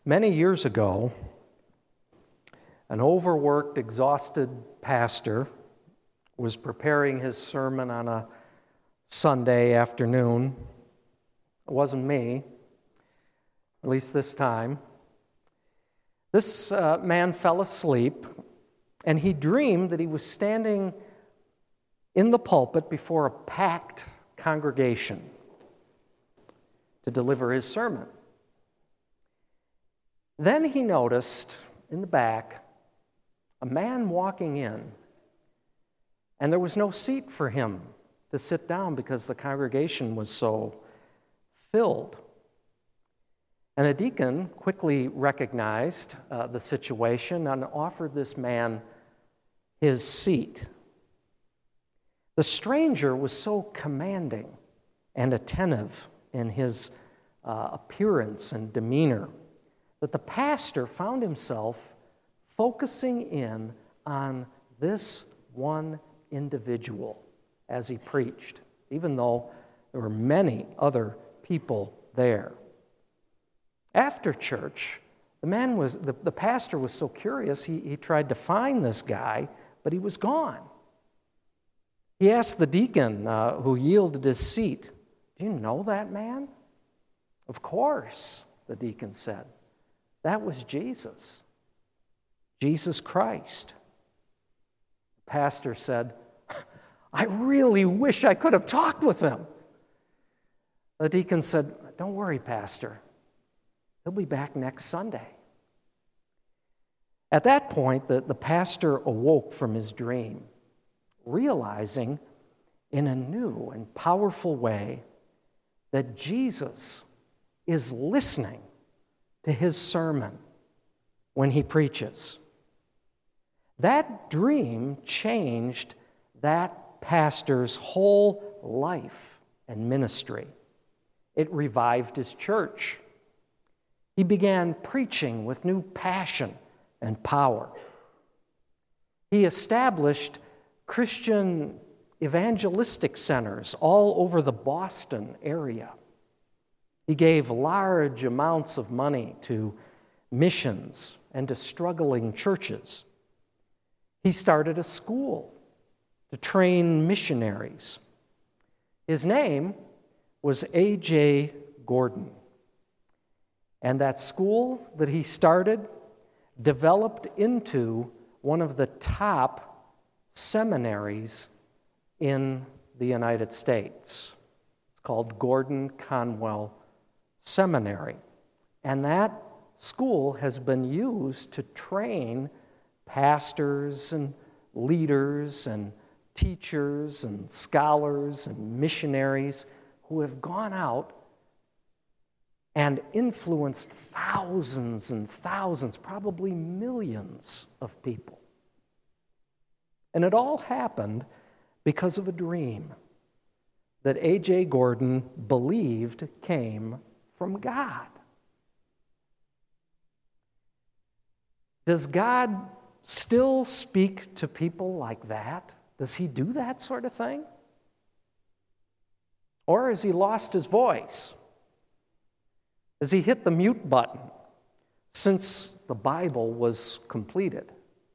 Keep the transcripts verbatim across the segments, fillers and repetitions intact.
Many years ago, an overworked, exhausted pastor was preparing his sermon on a Sunday afternoon. It wasn't me, at least this time. This uh, man fell asleep, and he dreamed that he was standing in the pulpit before a packed congregation to deliver his sermon. Then he noticed in the back a man walking in, and there was no seat for him to sit down because the congregation was so filled. And a deacon quickly recognized uh, the situation and offered this man his seat. The stranger was so commanding and attentive in his uh, appearance and demeanor that the pastor found himself focusing in on this one individual as he preached, even though there were many other people there. After church, the man was the, the pastor was so curious, he, he tried to find this guy, but he was gone. He asked the deacon uh, who yielded his seat, "Do you know that man?" "Of course," the deacon said. "That was Jesus, Jesus Christ." The pastor said, "I really wish I could have talked with him." The deacon said, "Don't worry, Pastor. He'll be back next Sunday." At that point, the, the pastor awoke from his dream, realizing in a new and powerful way that Jesus is listening to his sermon when he preaches. That dream changed that pastor's whole life and ministry. It revived his church. He began preaching with new passion and power. He established Christian evangelistic centers all over the Boston area. He gave large amounts of money to missions and to struggling churches. He started a school to train missionaries. His name was A J Gordon. And that school that he started developed into one of the top seminaries in the United States. It's called Gordon Conwell Seminary. And that school has been used to train pastors and leaders and teachers and scholars and missionaries who have gone out and influenced thousands and thousands, probably millions of people. And it all happened because of a dream that A J Gordon believed came from God. Does God still speak to people like that? Does he do that sort of thing? Or has he lost his voice? Has he hit the mute button since the Bible was completed?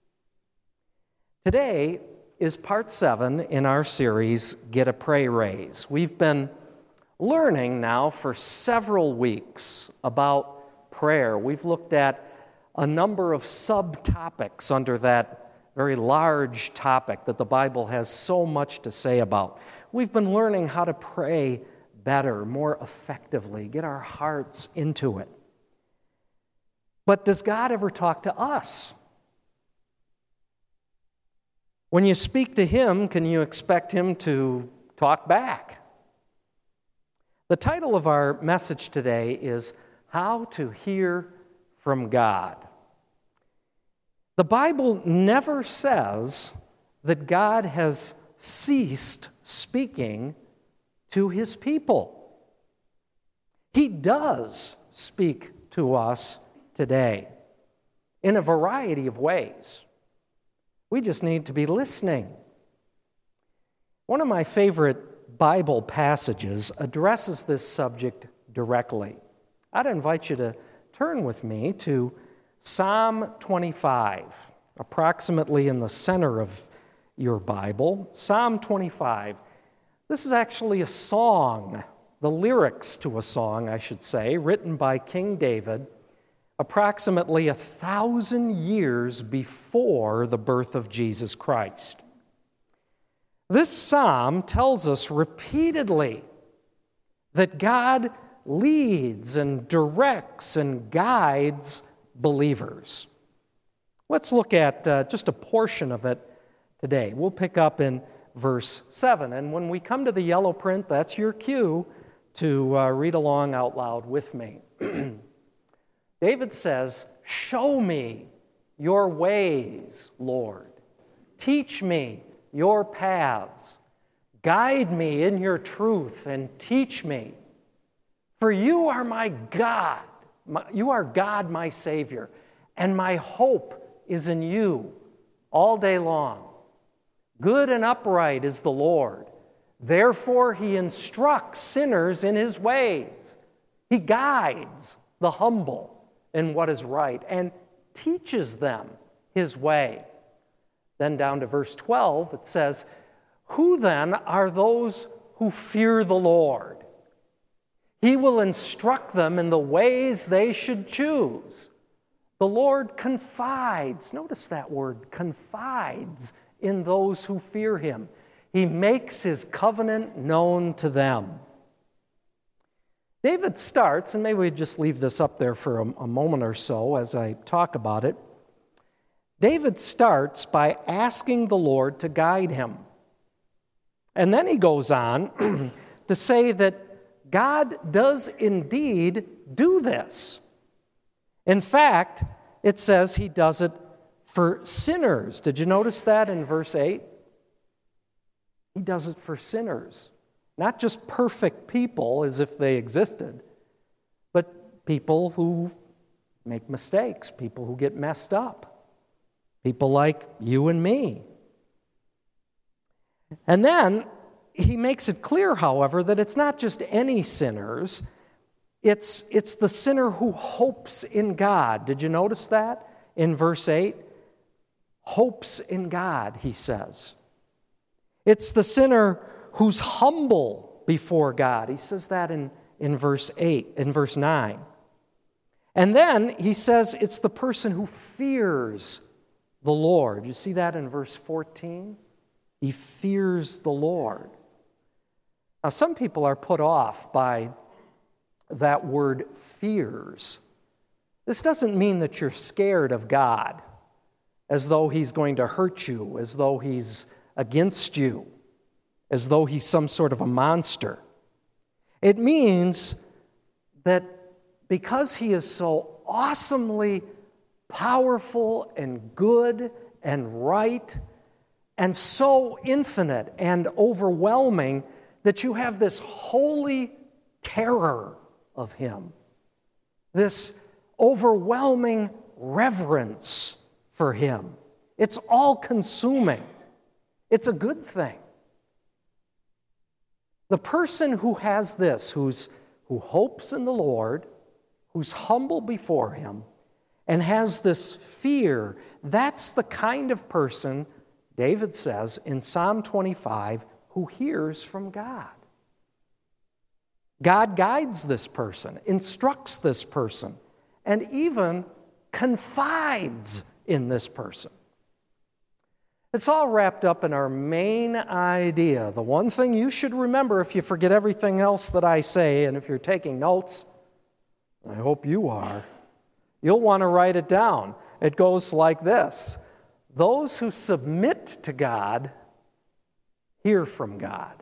Today is part seven in our series, Get a Pray Raise. We've been learning now for several weeks about prayer. We've looked at a number of subtopics under that very large topic that the Bible has so much to say about. We've been learning how to pray better, more effectively, get our hearts into it. But does God ever talk to us? When you speak to him, can you expect him to talk back? The title of our message today is How to Hear from God. The Bible never says that God has ceased speaking to his people. He does speak to us today in a variety of ways. We just need to be listening. One of my favorite Bible passages addresses this subject directly. I'd invite you to turn with me to Psalm twenty-five, approximately in the center of your Bible. Psalm twenty-five. This is actually a song, the lyrics to a song, I should say, written by King David approximately a thousand years before the birth of Jesus Christ. This psalm tells us repeatedly that God leads and directs and guides believers. Let's look at uh, just a portion of it today. We'll pick up in verse seven. And when we come to the yellow print, that's your cue to uh, read along out loud with me. David says, "Show me your ways, Lord. Teach me your paths. Guide me in your truth and teach me. For you are my God. My, you are God, my Savior, and my hope is in you all day long. Good and upright is the Lord. Therefore, he instructs sinners in his ways. He guides the humble in what is right and teaches them his way." Then down to verse twelve, it says, "Who then are those who fear the Lord? He will instruct them in the ways they should choose. The Lord confides," notice that word, confides, "in those who fear him. He makes his covenant known to them." David starts, and maybe we just leave this up there for a, a moment or so as I talk about it. David starts by asking the Lord to guide him. And then he goes on to say that God does indeed do this. In fact, it says he does it for sinners. Did you notice that in verse eight? He does it for sinners. Not just perfect people as if they existed, but people who make mistakes, people who get messed up, people like you and me. And then he makes it clear, however, that it's not just any sinners, it's, it's the sinner who hopes in God. Did you notice that in verse eight? Hopes in God, he says. It's the sinner who's humble before God. He says that in, in verse eight, in verse nine. And then he says it's the person who fears the Lord. You see that in verse fourteen? He fears the Lord. Now, some people are put off by that word fears. This doesn't mean that you're scared of God, as though he's going to hurt you, as though he's against you, as though he's some sort of a monster. It means that because he is so awesomely powerful and good and right and so infinite and overwhelming that you have this holy terror of him, this overwhelming reverence for him. It's all-consuming. It's a good thing. The person who has this, who's, who hopes in the Lord, who's humble before him, and has this fear, that's the kind of person, David says in Psalm twenty-five, who hears from God. God guides this person, instructs this person, and even confides in this person. It's all wrapped up in our main idea. The one thing you should remember if you forget everything else that I say, and if you're taking notes, I hope you are, you'll want to write it down. It goes like this: those who submit to God hear from God.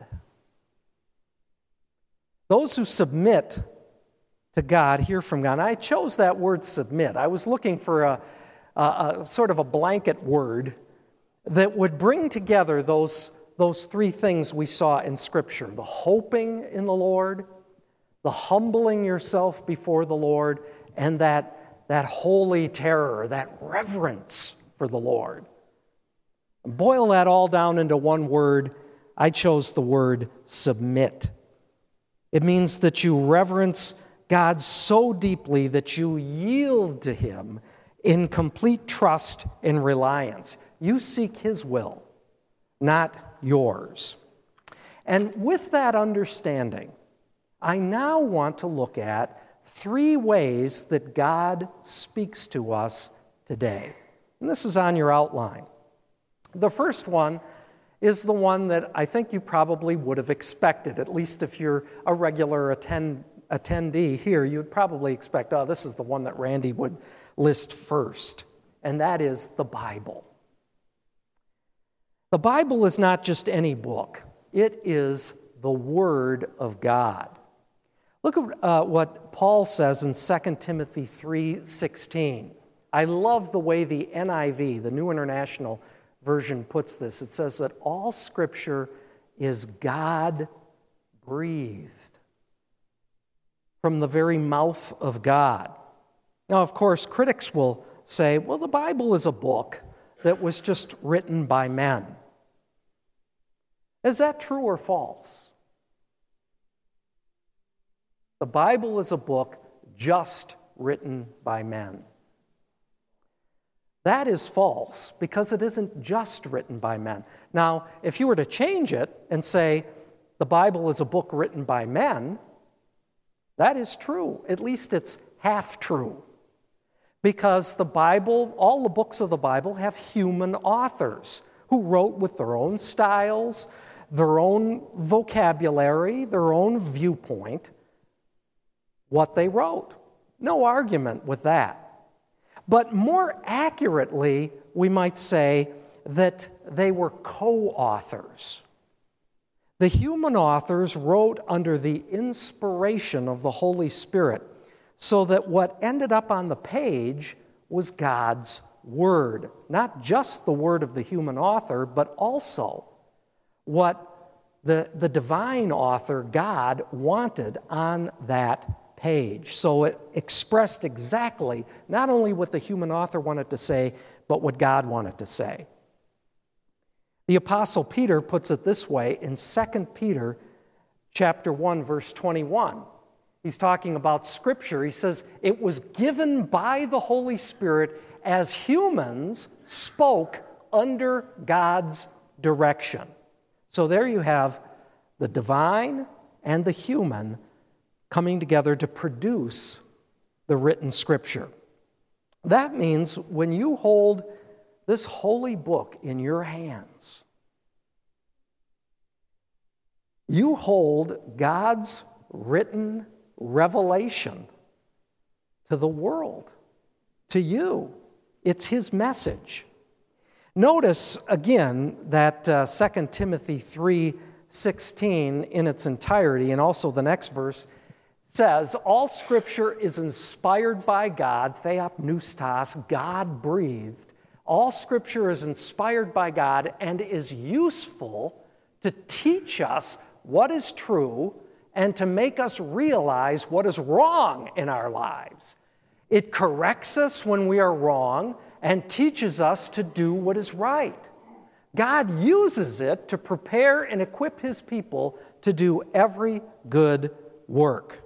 Those who submit to God hear from God. And I chose that word submit. I was looking for a, a, a sort of a blanket word that would bring together those, those three things we saw in Scripture: the hoping in the Lord, the humbling yourself before the Lord, and that, that holy terror, that reverence for the Lord. Boil that all down into one word. I chose the word submit. It means that you reverence God so deeply that you yield to Him in complete trust and reliance. You seek His will, not yours. And with that understanding, I now want to look at three ways that God speaks to us today. And this is on your outline. The first one is the one that I think you probably would have expected, at least if you're a regular attend, attendee here, you'd probably expect, oh, this is the one that Randy would list first, and that is the Bible. The Bible is not just any book. It is the Word of God. Look at uh, what Paul says in Second Timothy three sixteen. I love the way the N I V, the New International Version, puts this. It says that all Scripture is God-breathed, from the very mouth of God. Now, of course, critics will say, well, the Bible is a book that was just written by men. Is that true or false? The Bible is a book just written by men. That is false, because it isn't just written by men. Now, if you were to change it and say the Bible is a book written by men, that is true. At least it's half true. Because the Bible, all the books of the Bible have human authors who wrote with their own styles, their own vocabulary, their own viewpoint, what they wrote. No argument with that. But more accurately, we might say that they were co-authors. The human authors wrote under the inspiration of the Holy Spirit, so that what ended up on the page was God's Word. Not just the word of the human author, but also what the, the divine author, God, wanted on that page. So it expressed exactly not only what the human author wanted to say, but what God wanted to say. The Apostle Peter puts it this way in Second Peter chapter one, verse twenty-one. He's talking about Scripture. He says, it was given by the Holy Spirit as humans spoke under God's direction. So there you have the divine and the human coming together to produce the written Scripture. That means when you hold this holy book in your hands, you hold God's written revelation to the world, to you. It's His message. Notice again that uh, Second Timothy three sixteen in its entirety, and also the next verse, says, all Scripture is inspired by God, theopneustos, God-breathed. All Scripture is inspired by God and is useful to teach us what is true and to make us realize what is wrong in our lives. It corrects us when we are wrong and teaches us to do what is right. God uses it to prepare and equip His people to do every good work.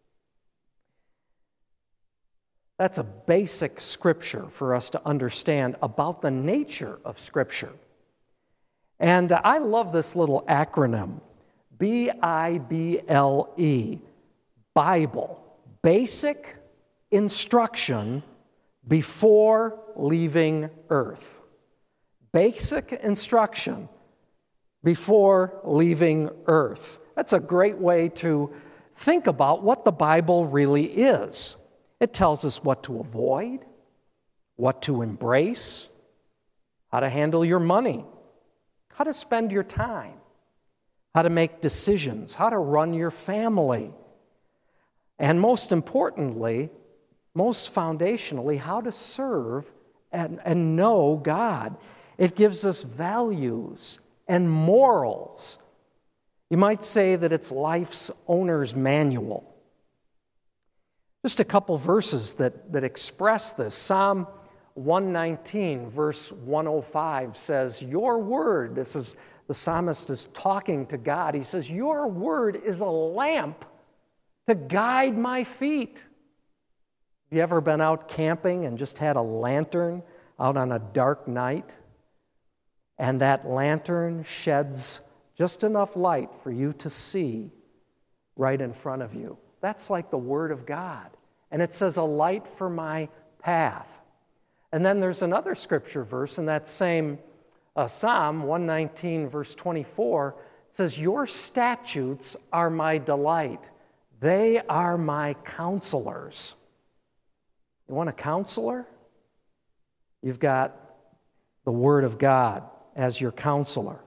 That's a basic Scripture for us to understand about the nature of Scripture. And I love this little acronym, B I B L E, Bible, basic instruction before leaving earth. Basic instruction before leaving earth. That's a great way to think about what the Bible really is. It tells us what to avoid, what to embrace, how to handle your money, how to spend your time, how to make decisions, how to run your family, and most importantly, most foundationally, how to serve and, and know God. It gives us values and morals. You might say that it's life's owner's manual. Just a couple verses that, that express this. Psalm one nineteen, verse one oh five says, your word, this is, the psalmist is talking to God. He says, your word is a lamp to guide my feet. Have you ever been out camping and just had a lantern out on a dark night? And that lantern sheds just enough light for you to see right in front of you. That's like the Word of God. And it says, a light for my path. And then there's another scripture verse in that same uh, Psalm, one nineteen, verse twenty-four, it says, your statutes are my delight. They are my counselors. You want a counselor? You've got the Word of God as your counselor.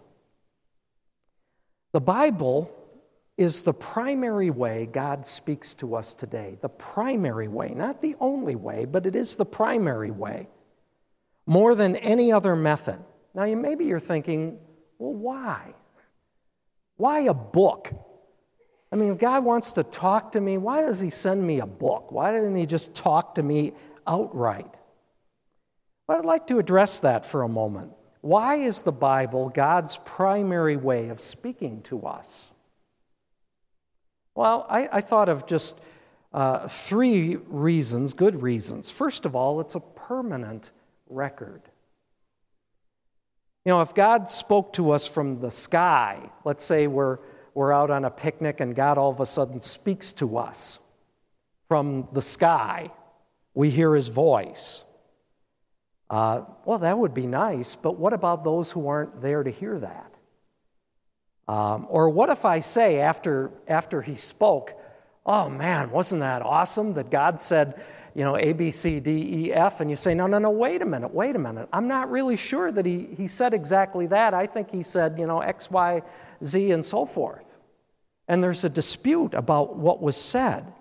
The Bible is the primary way God speaks to us today. The primary way, not the only way, but it is the primary way, more than any other method. Now, you, maybe you're thinking, well, why? Why a book? I mean, if God wants to talk to me, why does he send me a book? Why doesn't he just talk to me outright? Well, I'd like to address that for a moment. Why is the Bible God's primary way of speaking to us? Well, I, I thought of just uh, three reasons, good reasons. First of all, it's a permanent record. You know, if God spoke to us from the sky, let's say we're, we're out on a picnic and God all of a sudden speaks to us from the sky, we hear his voice. Uh, well, that would be nice, but what about those who aren't there to hear that? Um, or what if I say after, after he spoke, oh man, wasn't that awesome that God said, you know, A, B, C, D, E, F, and you say, no, no, no, wait a minute, wait a minute. I'm not really sure that he, he said exactly that. I think he said, you know, X, Y, Z, and so forth. And there's a dispute about what was said.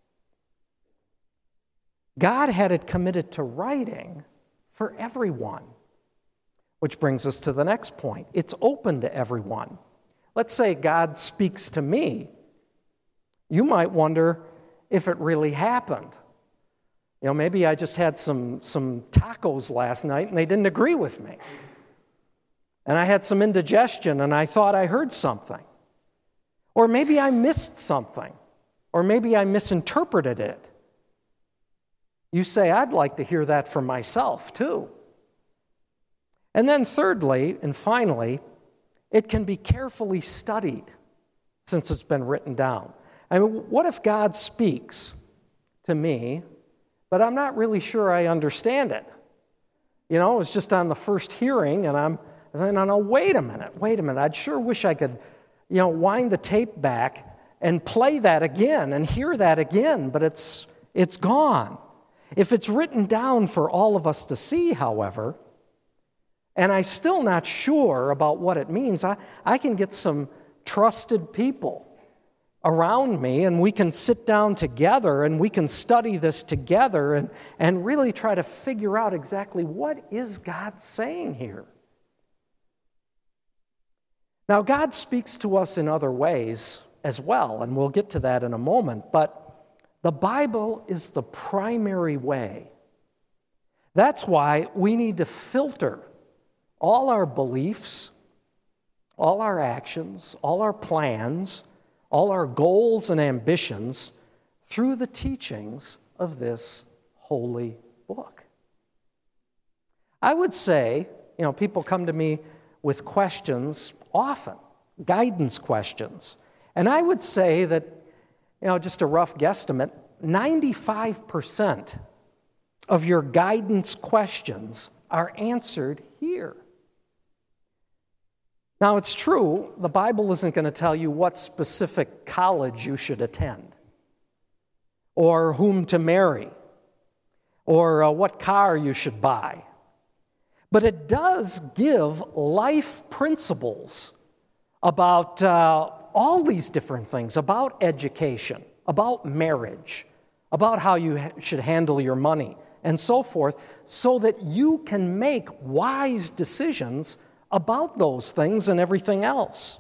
God had it committed to writing for everyone. Which brings us to the next point. It's open to everyone. Let's say God speaks to me. You might wonder if it really happened. You know, maybe I just had some, some tacos last night and they didn't agree with me. And I had some indigestion and I thought I heard something. Or maybe I missed something. Or maybe I misinterpreted it. You say, I'd like to hear that for myself too. And then thirdly, and finally, it can be carefully studied since it's been written down. I mean, what if God speaks to me, but I'm not really sure I understand it? You know, it was just on the first hearing, and I'm saying, no, no, wait a minute, wait a minute. I'd sure wish I could, you know, wind the tape back and play that again and hear that again, but it's it's gone. If it's written down for all of us to see, however, and I'm still not sure about what it means, I, I can get some trusted people around me, and we can sit down together and we can study this together and, and really try to figure out exactly what is God saying here. Now, God speaks to us in other ways as well, and we'll get to that in a moment, but the Bible is the primary way. That's why we need to filter all our beliefs, all our actions, all our plans, all our goals and ambitions through the teachings of this holy book. I would say, you know, people come to me with questions often, guidance questions, and I would say that, you know, just a rough guesstimate, ninety-five percent of your guidance questions are answered here. Now, it's true, the Bible isn't going to tell you what specific college you should attend, or whom to marry, or uh, what car you should buy. But it does give life principles about uh, all these different things, about education, about marriage, about how you ha- should handle your money, and so forth, so that you can make wise decisions about those things and everything else.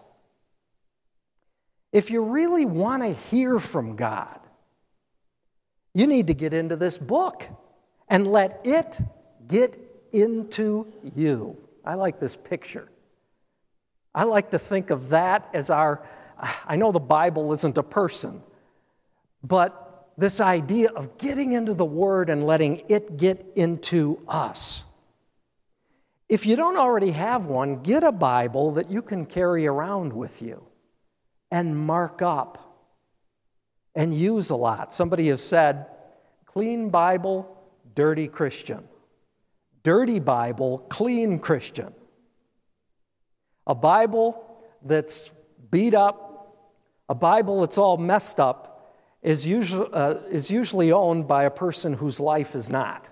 If you really want to hear from God, you need to get into this book and let it get into you. I like this picture. I like to think of that as our, I know the Bible isn't a person, but this idea of getting into the Word and letting it get into us. If you don't already have one, get a Bible that you can carry around with you and mark up and use a lot. Somebody has said, clean Bible, dirty Christian. Dirty Bible, clean Christian. A Bible that's beat up, a Bible that's all messed up, is usually, uh, is usually owned by a person whose life is not.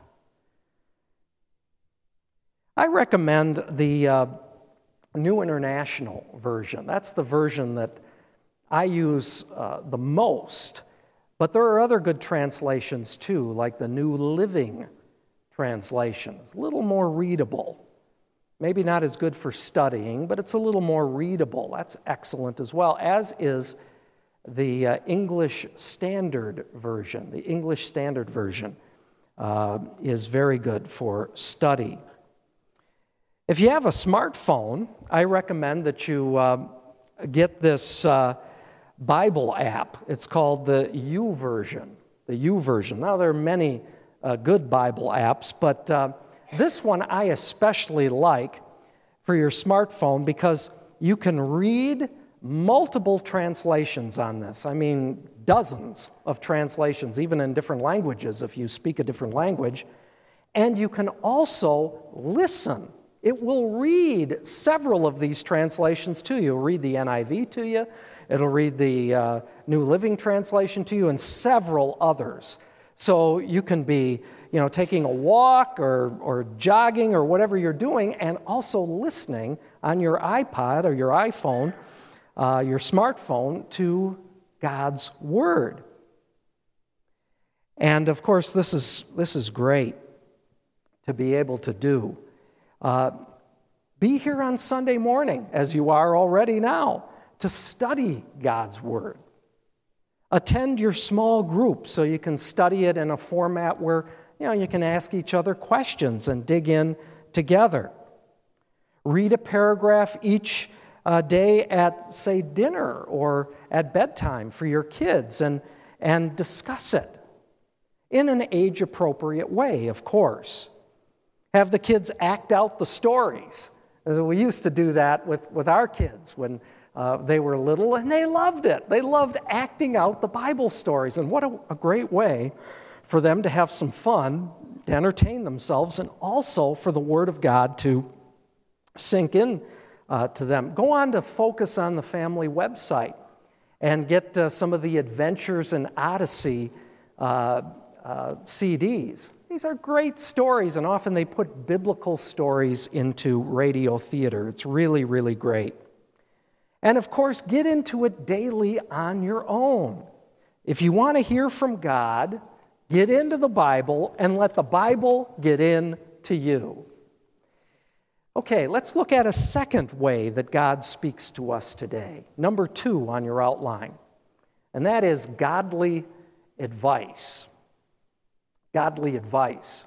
I recommend the uh, New International Version. That's the version that I use uh, the most. But there are other good translations too, like the New Living Translation. It's a little more readable. Maybe not as good for studying, but it's a little more readable. That's excellent as well, as is the uh, English Standard Version. The English Standard Version uh, is very good for study. If you have a smartphone, I recommend that you uh, get this uh, Bible app. It's called the YouVersion. The YouVersion. Now, there are many uh, good Bible apps, but uh, this one I especially like for your smartphone because you can read multiple translations on this. I mean, dozens of translations, even in different languages if you speak a different language. And you can also listen. It will read several of these translations to you. It'll read the N I V to you. It'll read the uh, New Living Translation to you and several others. So you can be, you know, taking a walk or, or jogging or whatever you're doing and also listening on your iPod or your iPhone, uh, your smartphone, to God's Word. And, of course, this is, this is great to be able to do. Uh, be here on Sunday morning, as you are already now, to study God's Word. Attend your small group so you can study it in a format where, you know, you can ask each other questions and dig in together. Read a paragraph each uh, day at, say, dinner or at bedtime for your kids and, and discuss it in an age-appropriate way, of course. Have the kids act out the stories. We used to do that with, with our kids when uh, they were little, and they loved it. They loved acting out the Bible stories. And what a, a great way for them to have some fun, to entertain themselves, and also for the Word of God to sink in uh, to them. Go on to Focus on the Family website and get uh, some of the Adventures in Odyssey uh, uh, C Ds. These are great stories, and often they put biblical stories into radio theater. It's really, really great. And of course, get into it daily on your own. If you want to hear from God, get into the Bible and let the Bible get into you. Okay, let's look at a second way that God speaks to us today. Number two on your outline, and that is godly advice. Godly advice.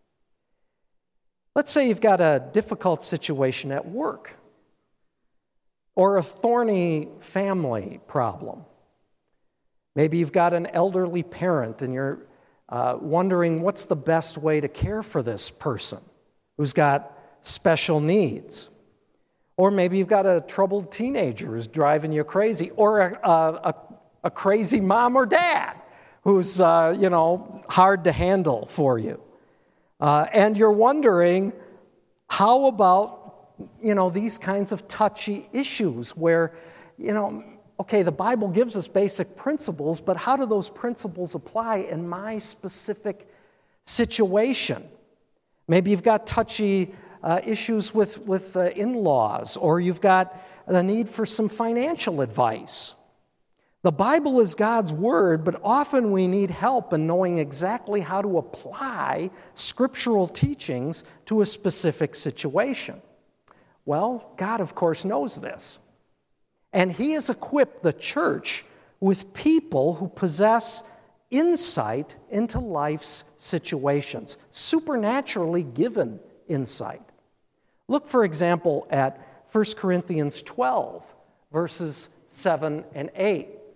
Let's say you've got a difficult situation at work or a thorny family problem. Maybe you've got an elderly parent and you're uh, wondering what's the best way to care for this person who's got special needs. Or maybe you've got a troubled teenager who's driving you crazy, or a, a, a crazy mom or dad who's, uh, you know, hard to handle for you. Uh, and you're wondering, how about, you know, these kinds of touchy issues where, you know, okay, the Bible gives us basic principles, but how do those principles apply in my specific situation? Maybe you've got touchy uh, issues with, with uh, in-laws, or you've got the need for some financial advice. The Bible is God's Word, but often we need help in knowing exactly how to apply scriptural teachings to a specific situation. Well, God, of course, knows this. And He has equipped the church with people who possess insight into life's situations, supernaturally given insight. Look, for example, at First Corinthians twelve, verses seven and eight.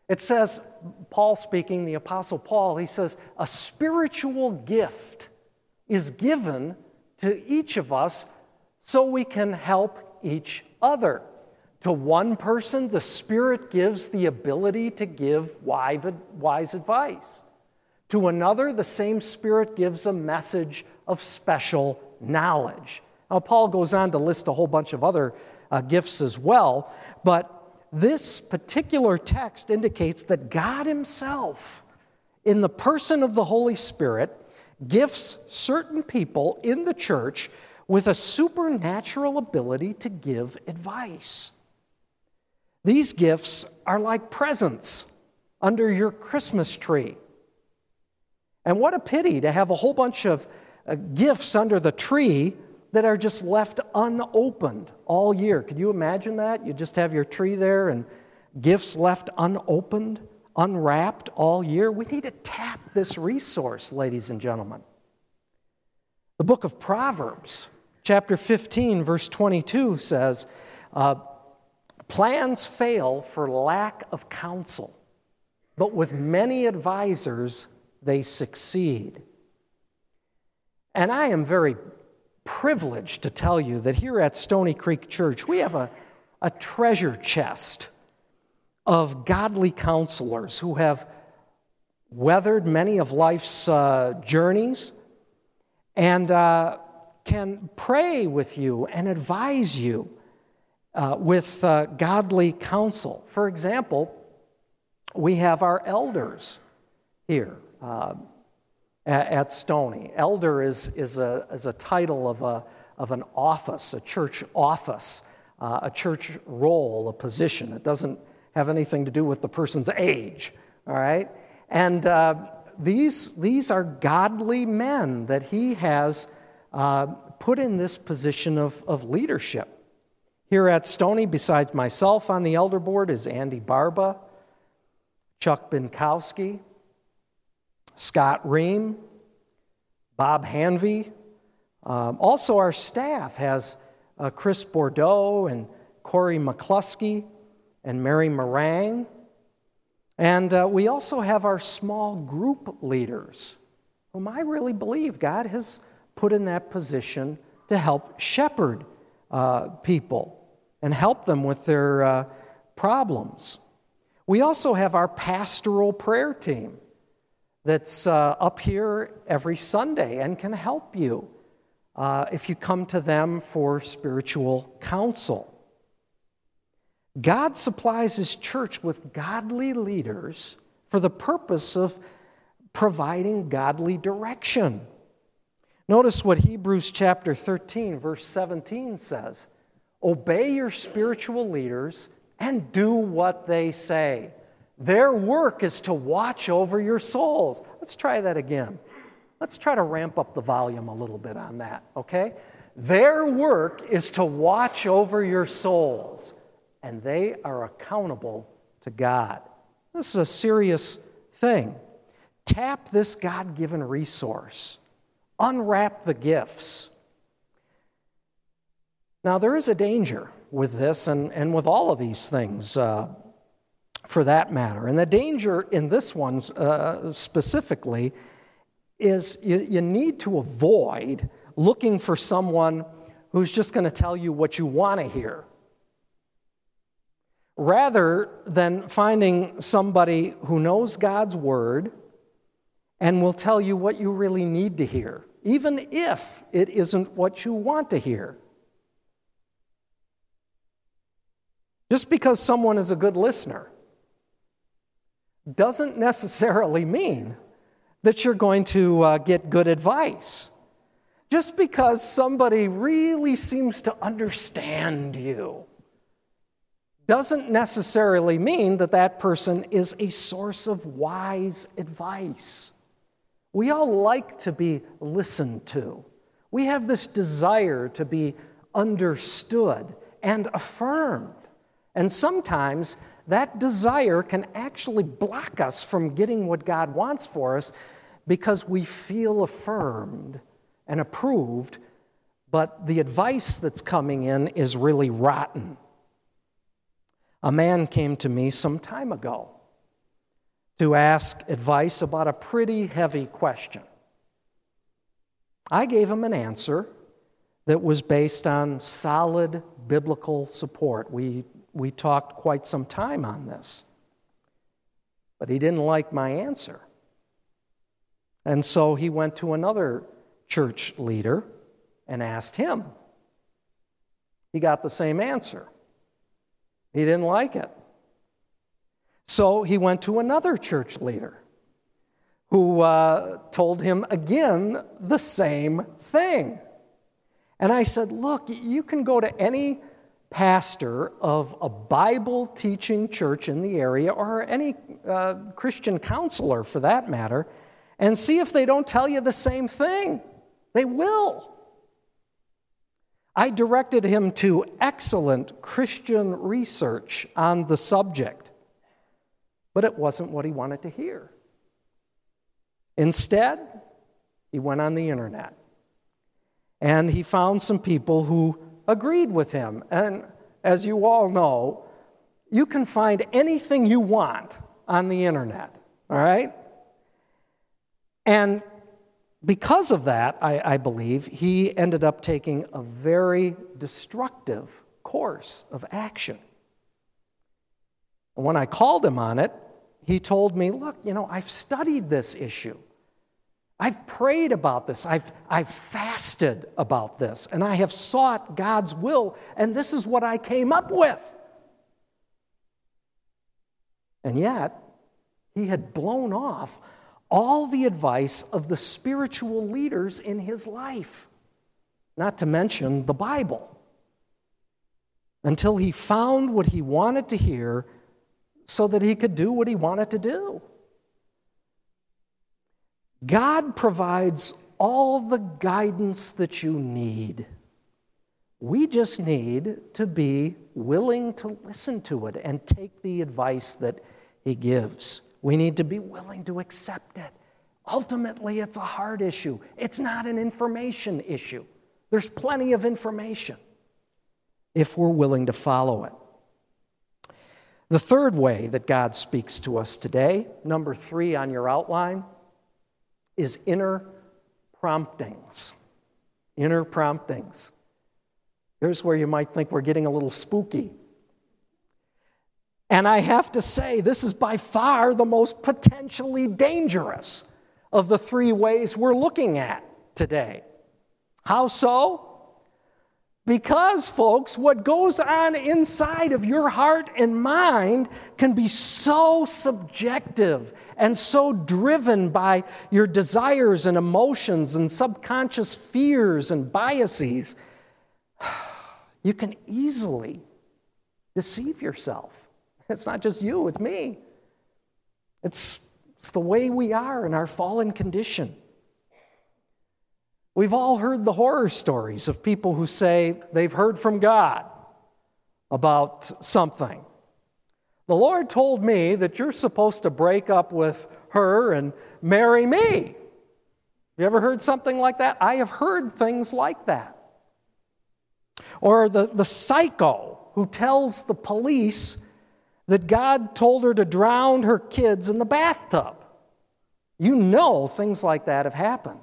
It says, Paul speaking, the Apostle Paul, he says, a spiritual gift is given to each of us so we can help each other. To one person, the Spirit gives the ability to give wise advice. To another, the same Spirit gives a message of special knowledge. Now, Paul goes on to list a whole bunch of other uh, gifts as well, but this particular text indicates that God Himself, in the person of the Holy Spirit, gifts certain people in the church with a supernatural ability to give advice. These gifts are like presents under your Christmas tree. And what a pity to have a whole bunch of uh, gifts under the tree that are just left unopened all year. Could you imagine that? You just have your tree there and gifts left unopened, unwrapped all year. We need to tap this resource, ladies and gentlemen. The book of Proverbs, chapter fifteen, verse twenty-two says, uh, plans fail for lack of counsel, but with many advisors they succeed. And I am very privileged to tell you that here at Stony Creek Church, we have a, a treasure chest of godly counselors who have weathered many of life's uh, journeys and uh, can pray with you and advise you uh, with uh, godly counsel. For example, we have our elders here uh, at, at Stony. Elder is, is, a, is a title of, a, of an office, a church office, uh, a church role, a position. It doesn't have anything to do with the person's age, all right? And uh, these, these are godly men that he has uh, put in this position of, of leadership. Here at Stony, besides myself on the elder board, is Andy Barba, Chuck Binkowski, Scott Ream, Bob Hanvey. Um, also, our staff has uh, Chris Bordeaux and Corey McCluskey and Mary Morang. And uh, we also have our small group leaders, whom I really believe God has put in that position to help shepherd uh, people and help them with their uh, problems. We also have our pastoral prayer team that's uh, up here every Sunday and can help you uh, if you come to them for spiritual counsel. God supplies His church with godly leaders for the purpose of providing godly direction. Notice what Hebrews chapter thirteen, verse seventeen says. Obey your spiritual leaders and do what they say. Their work is to watch over your souls. Let's try that again. Let's try to ramp up the volume a little bit on that, okay? Their work is to watch over your souls, and they are accountable to God. This is a serious thing. Tap this God-given resource. Unwrap the gifts. Now, there is a danger with this and, and with all of these things, uh, for that matter. And the danger in this one uh, specifically is you, you need to avoid looking for someone who's just going to tell you what you want to hear, rather than finding somebody who knows God's Word and will tell you what you really need to hear, even if it isn't what you want to hear. Just because someone is a good listener doesn't necessarily mean that you're going to uh, get good advice. Just because somebody really seems to understand you doesn't necessarily mean that that person is a source of wise advice. We all like to be listened to. We have this desire to be understood and affirmed. And sometimes that desire can actually block us from getting what God wants for us because we feel affirmed and approved, but the advice that's coming in is really rotten. A man came to me some time ago, to ask advice about a pretty heavy question. I gave him an answer that was based on solid biblical support. We, we talked quite some time on this. But he didn't like my answer. And so he went to another church leader and asked him. He got the same answer. He didn't like it. So he went to another church leader who uh, told him again the same thing. And I said, look, you can go to any pastor of a Bible-teaching church in the area, or any uh, Christian counselor for that matter, and see if they don't tell you the same thing. They will. I directed him to excellent Christian research on the subject, but it wasn't what he wanted to hear. Instead, he went on the internet, and he found some people who agreed with him. And as you all know, you can find anything you want on the internet, all right? And because of that, I, I believe, he ended up taking a very destructive course of action. And when I called him on it, he told me, look, you know, I've studied this issue. I've prayed about this. I've, I've fasted about this. And I have sought God's will. And this is what I came up with. And yet, he had blown off all the advice of the spiritual leaders in his life, not to mention the Bible, until he found what he wanted to hear so that he could do what he wanted to do. God provides all the guidance that you need. We just need to be willing to listen to it and take the advice that he gives. We need to be willing to accept it. Ultimately, it's a heart issue. It's not an information issue. There's plenty of information if we're willing to follow it. The third way that God speaks to us today, number three on your outline, is inner promptings. Inner promptings. Here's where you might think we're getting a little spooky. And I have to say, this is by far the most potentially dangerous of the three ways we're looking at today. How so? Because, folks, what goes on inside of your heart and mind can be so subjective and so driven by your desires and emotions and subconscious fears and biases. You can easily deceive yourself. It's not just you, it's me. It's, it's the way we are in our fallen condition. We've all heard the horror stories of people who say they've heard from God about something. The Lord told me that you're supposed to break up with her and marry me. You ever heard something like that? I have heard things like that. Or the, the psycho who tells the police that God told her to drown her kids in the bathtub. You know things like that have happened.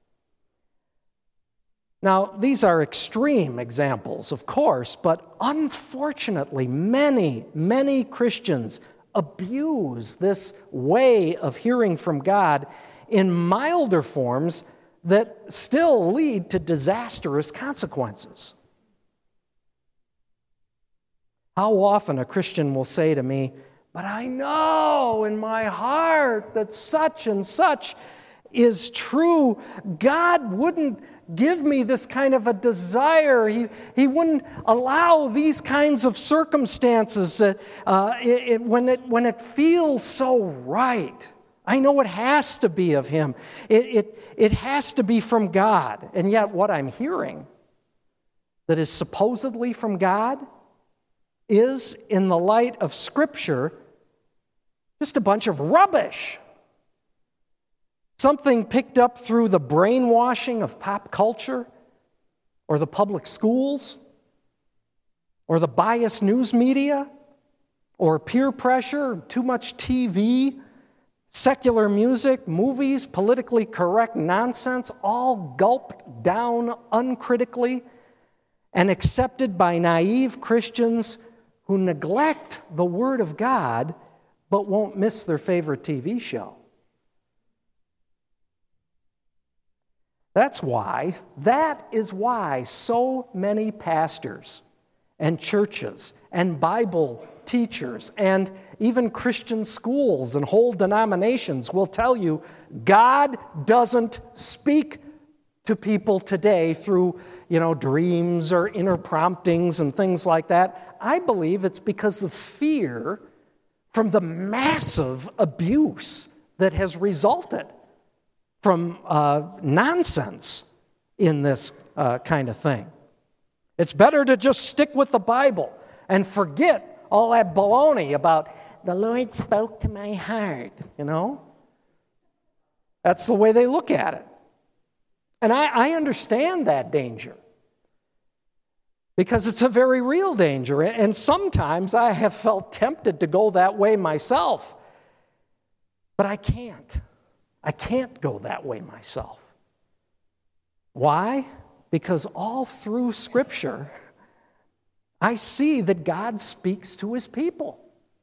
Now, these are extreme examples, of course, but unfortunately, many, many Christians abuse this way of hearing from God in milder forms that still lead to disastrous consequences. How often a Christian will say to me, but I know in my heart that such and such is true. God wouldn't give me this kind of a desire. He, he wouldn't allow these kinds of circumstances uh, uh, it, it, when, it, when it feels so right. I know it has to be of Him. It, it, it has to be from God. And yet what I'm hearing that is supposedly from God is, in the light of Scripture, just a bunch of rubbish. Something picked up through the brainwashing of pop culture, or the public schools, or the biased news media, or peer pressure, or too much T V, Secular music, movies, politically correct nonsense, all gulped down uncritically and accepted by naive Christians who neglect the Word of God but won't miss their favorite T V show. That's why, that is why so many pastors and churches and Bible teachers and even Christian schools and whole denominations will tell you God doesn't speak to people today through, you know, dreams or inner promptings and things like that. I believe it's because of fear from the massive abuse that has resulted from uh, nonsense in this uh, kind of thing. It's better to just stick with the Bible and forget all that baloney about the Lord spoke to my heart, you know? That's the way they look at it. And I, I understand that danger because it's a very real danger. And sometimes I have felt tempted to go that way myself, but I can't. I can't go that way myself. Why? Because all through Scripture, I see that God speaks to His people.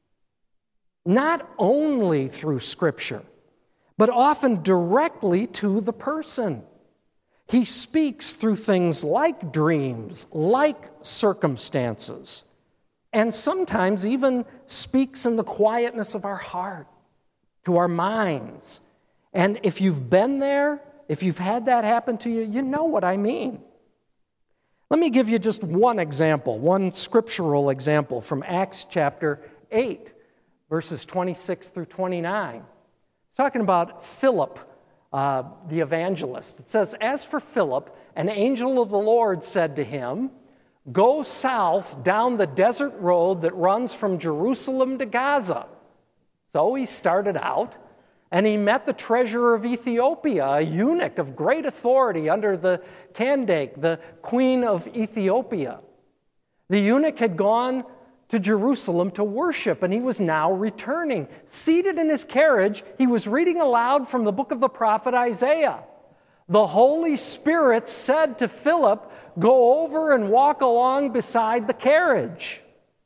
Not only through Scripture, but often directly to the person. He speaks through things like dreams, like circumstances, and sometimes even speaks in the quietness of our heart, to our minds. And if you've been there, if you've had that happen to you, you know what I mean. Let me give you just one example, one scriptural example from Acts chapter eight, verses twenty-six through twenty-nine. It's talking about Philip, uh, the evangelist. It says, "As for Philip, an angel of the Lord said to him, 'Go south down the desert road that runs from Jerusalem to Gaza.' So he started out, and he met the treasurer of Ethiopia, a eunuch of great authority under the Candace, the queen of Ethiopia. The eunuch had gone to Jerusalem to worship, and he was now returning. Seated in his carriage, he was reading aloud from the book of the prophet Isaiah. The Holy Spirit said to Philip, 'Go over and walk along beside the carriage.'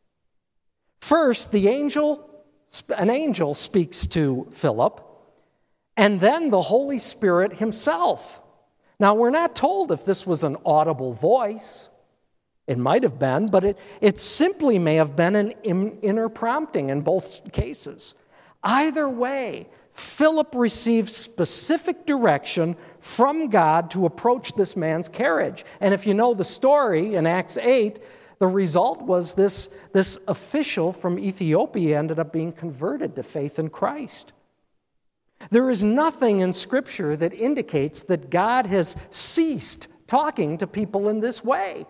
First, the angel, an angel speaks to Philip, and then the Holy Spirit himself. Now, we're not told if this was an audible voice. It might have been, but it, it simply may have been an inner prompting in both cases. Either way, Philip received specific direction from God to approach this man's carriage. And if you know the story in Acts eight, the result was this, this official from Ethiopia ended up being converted to faith in Christ. There is nothing in Scripture that indicates that God has ceased talking to people in this way.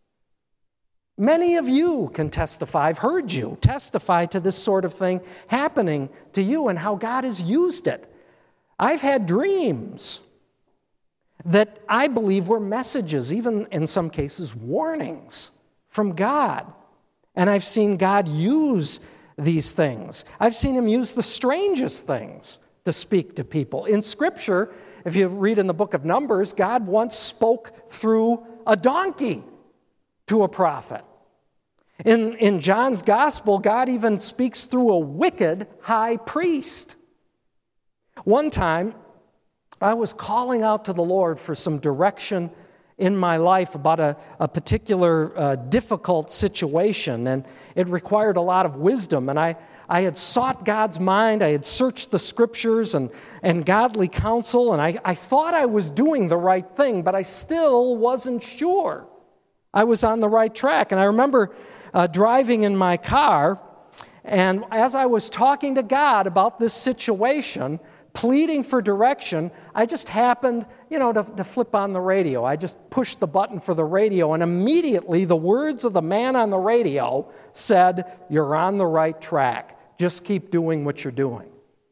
Many of you can testify, I've heard you testify to this sort of thing happening to you and how God has used it. I've had dreams that I believe were messages, even in some cases warnings from God. And I've seen God use these things. I've seen Him use the strangest things to speak to people. In Scripture, if you read in the book of Numbers, God once spoke through a donkey to a prophet. In, in John's Gospel, God even speaks through a wicked high priest. One time, I was calling out to the Lord for some direction in my life about a, a particular uh, difficult situation, and it required a lot of wisdom, and I I had sought God's mind, I had searched the Scriptures and, and godly counsel, and I, I thought I was doing the right thing, but I still wasn't sure I was on the right track. And I remember uh, driving in my car, and as I was talking to God about this situation, pleading for direction, I just happened, you know, to, to flip on the radio. I just pushed the button for the radio, and immediately the words of the man on the radio said, "You're on the right track. Just keep doing what you're doing."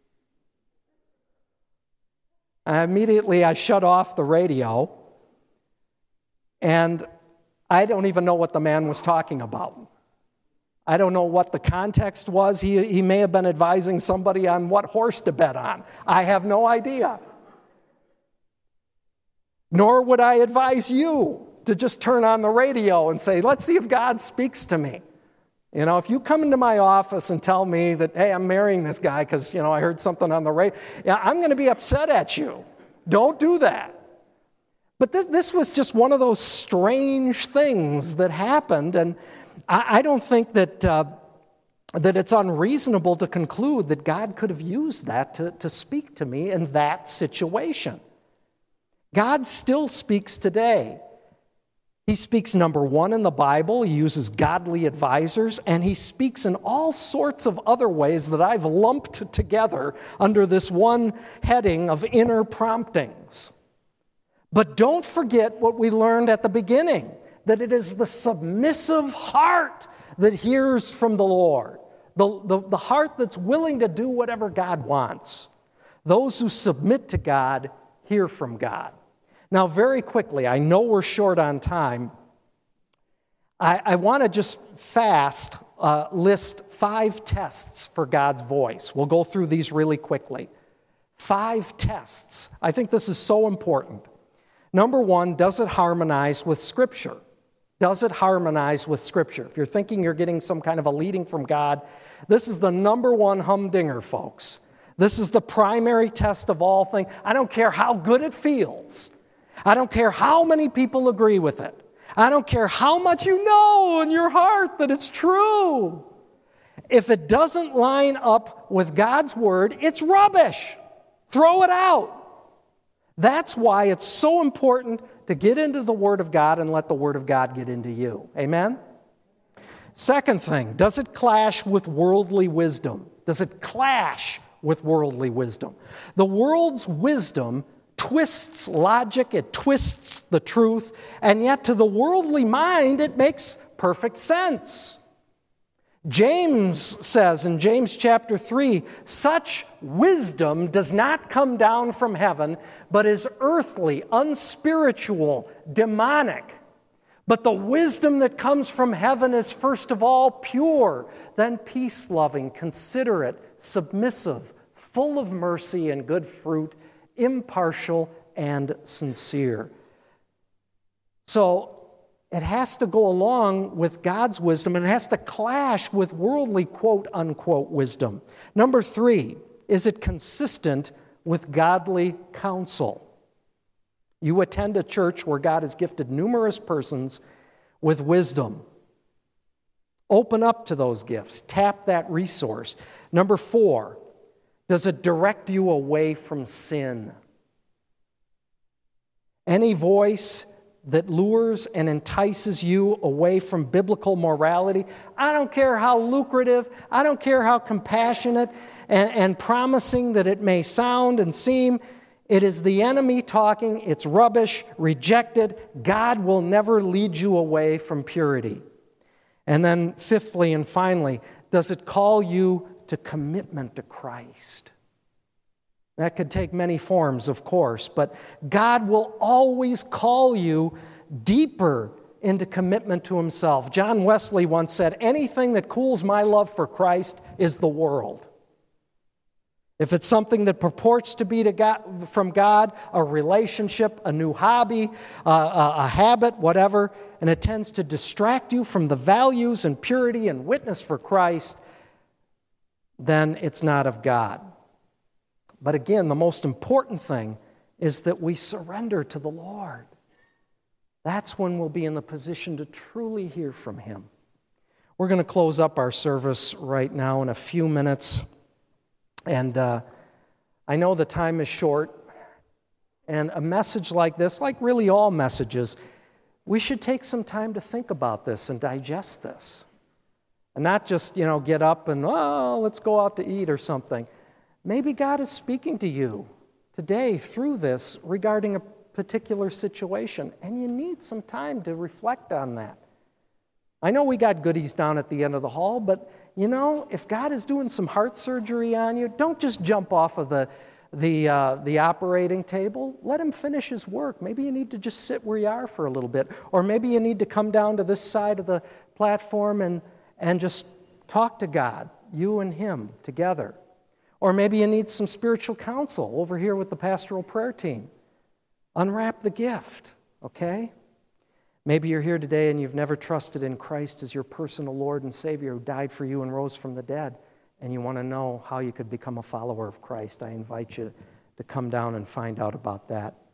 And immediately I shut off the radio, and I don't even know what the man was talking about. I don't know what the context was. He, he may have been advising somebody on what horse to bet on. I have no idea. Nor would I advise you to just turn on the radio and say, let's see if God speaks to me. You know, if you come into my office and tell me that, hey, I'm marrying this guy because, you know, I heard something on the radio, yeah, I'm going to be upset at you. Don't do that. But this, this was just one of those strange things that happened, and I, I don't think that uh, that it's unreasonable to conclude that God could have used that to, to speak to me in that situation. God still speaks today. He speaks, number one, in the Bible. He uses godly advisors, and he speaks in all sorts of other ways that I've lumped together under this one heading of inner promptings. But don't forget what we learned at the beginning, that it is the submissive heart that hears from the Lord, the, the, the heart that's willing to do whatever God wants. Those who submit to God hear from God. Now, very quickly, I know we're short on time. I, I want to just fast uh, list five tests for God's voice. We'll go through these really quickly. Five tests. I think this is so important. Number one, does it harmonize with Scripture? Does it harmonize with Scripture? If you're thinking you're getting some kind of a leading from God, this is the number one humdinger, folks. This is the primary test of all things. I don't care how good it feels. I don't care how many people agree with it. I don't care how much you know in your heart that it's true. If it doesn't line up with God's Word, it's rubbish. Throw it out. That's why it's so important to get into the Word of God and let the Word of God get into you. Amen? Second thing, does it clash with worldly wisdom? Does it clash with worldly wisdom? The world's wisdom twists logic, it twists the truth, and yet to the worldly mind it makes perfect sense. James says in James chapter three, such wisdom does not come down from heaven, but is earthly, unspiritual, demonic. But the wisdom that comes from heaven is first of all pure, then peace-loving, considerate, submissive, full of mercy and good fruit, impartial and sincere. So it has to go along with God's wisdom, and it has to clash with worldly quote-unquote wisdom. Number three, is it consistent with godly counsel? You attend a church where God has gifted numerous persons with wisdom. Open up to those gifts. Tap that resource. Number four, does it direct you away from sin? Any voice that lures and entices you away from biblical morality, I don't care how lucrative, I don't care how compassionate and, and promising that it may sound and seem, it is the enemy talking, it's rubbish, rejected. God will never lead you away from purity. And then fifthly and finally, does it call you to commitment to Christ? That could take many forms, of course, but God will always call you deeper into commitment to Himself. John Wesley once said, anything that cools my love for Christ is the world. If it's something that purports to be to God, from God, a relationship, a new hobby, uh, a, a habit, whatever, and it tends to distract you from the values and purity and witness for Christ, then it's not of God. But again, the most important thing is that we surrender to the Lord. That's when we'll be in the position to truly hear from Him. We're going to close up our service right now in a few minutes. And uh, I know the time is short. And a message like this, like really all messages, we should take some time to think about this and digest this. And not just, you know, get up and, oh, let's go out to eat or something. Maybe God is speaking to you today through this regarding a particular situation, and you need some time to reflect on that. I know we got goodies down at the end of the hall, but, you know, if God is doing some heart surgery on you, don't just jump off of the, the, uh, the operating table. Let Him finish His work. Maybe you need to just sit where you are for a little bit, or maybe you need to come down to this side of the platform and and just Talk to God, you and Him together. Or maybe you need some spiritual counsel over here with the pastoral prayer team. Unwrap the gift, okay? Maybe you're here today and you've never trusted in Christ as your personal Lord and Savior who died for you and rose from the dead, and you want to know how you could become a follower of Christ. I invite you to come down and find out about that.